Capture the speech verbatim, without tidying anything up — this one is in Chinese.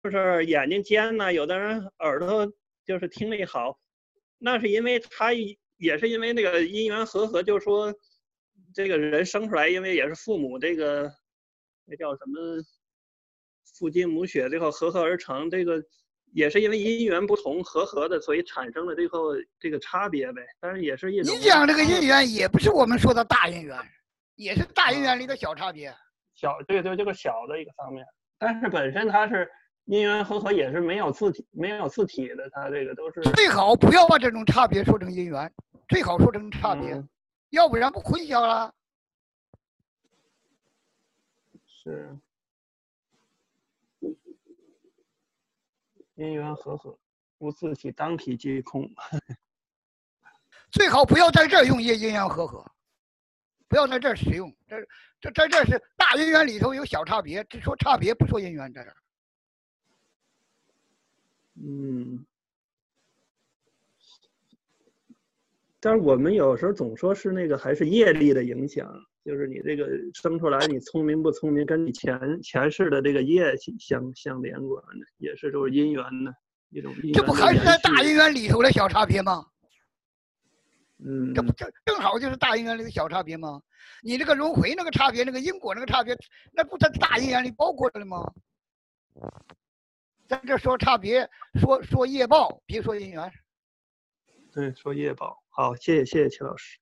就是眼睛尖呢，有的人耳朵就是听力好，那是因为他也是因为那个因缘和合，就是说这个人生出来，因为也是父母这个那叫什么父精母血最后合合而成，这个也是因为因缘不同和合的，所以产生了最后这个差别呗。但是也是一种你讲这个因缘也不是我们说的大因缘，也是大因缘里的小差别。 小对对，这个小的一个方面，但是本身它是因缘和合，也是没有自体没有自体的，它这个都是最好不要把这种差别说成因缘，最好说成差别， 嗯、 要不然不混淆了。 是因缘和合，无自体，当体即空。 最好不要在这儿用因因缘和合，不要在这儿使用。这这在这儿是大因缘里头有小差别，只说差别不说因缘在这儿。 嗯，但是我们有时候总说是那个还是业力的影响，就是你这个生出来你聪明不聪明，跟你前前世的这个业相相连贯的，也是就是因缘的一种因缘的延续。 这不还是在大因缘里头的小差别吗？ 嗯， 这不正正好就是大因缘里的小差别吗？你这个轮回那个差别，那个因果那个差别，那不在大因缘里包括了吗？在这说差别，说说业报，别说因缘。 对，说业报。好，谢谢谢谢齐老师。